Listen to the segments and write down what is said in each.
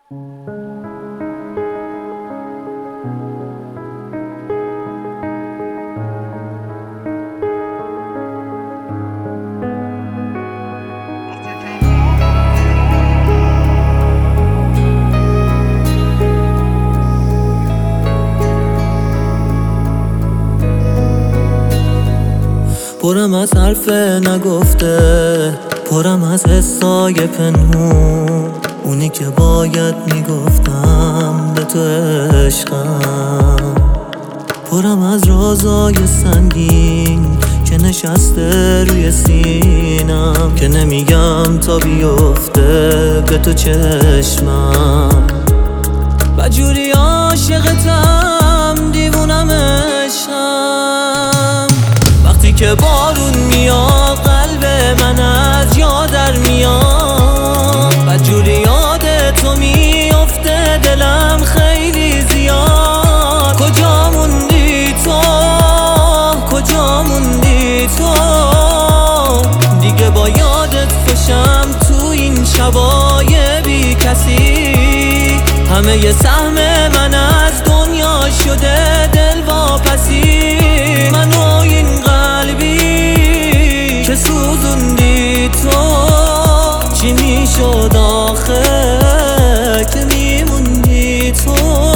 پرم از حرف نگفته، پرم از حسای پنهون، اونی که باید میگفتم به تو عشقم. پرم از رازای سنگین که نشسته روی سینم، که نمیگم تا بیفته به تو چشمم. و جوری عاشقتم، دیوونم عشقم. وقتی که بارون میاد قلب من از یاد در میاد، و جوری یاد تو میفته دلم خیلی زیاد. کجا موندی تو، کجا موندی تو؟ دیگه با یادت خوشم تو این شبای بی کسی. همه ی سهم من از دنیا شده دل واپسی. منو این قلبی که سوزوندی تو، چی میشد آخه که میموندی تو؟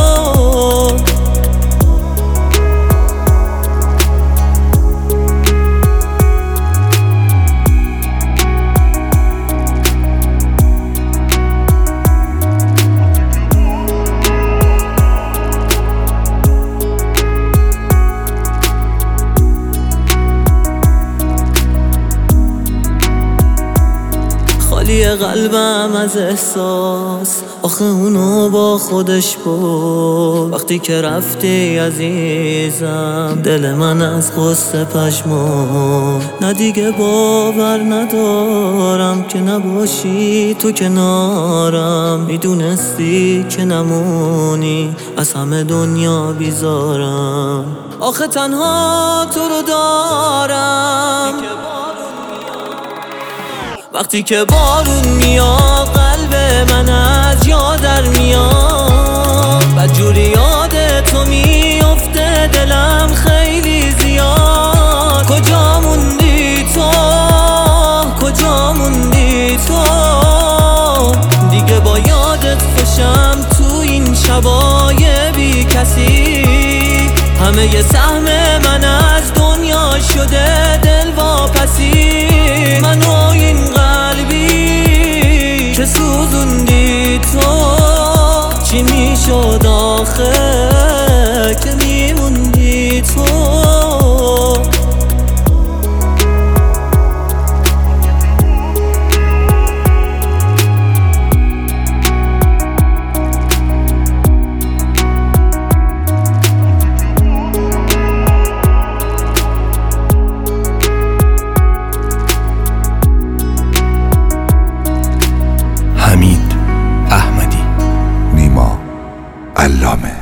خالی قلبم از احساس، آخه اونو با خودش برد. وقتی که رفتی عزیزم دل من از غصه پشمرد. نه دیگه باور ندارم که نباشی تو کنارم. میدونستی که نمونی از همه دنیا بیزارم. آخه تنها تو رو دارم. وقتی که بارون میاد قلب من از یاد در میاد، و جوری یاد تو میفته دلم خیلی زیاد. کجا موندی تو، کجا موندی تو؟ دیگه با یادت خوشم تو این شبای بی کسی. همه ی سهم من از دنیا شده دل واپسی. منو این قلبی که سوزوندی تو، چی میشد آخه که میموندی تو؟ حمید احمدی، نیما علامه.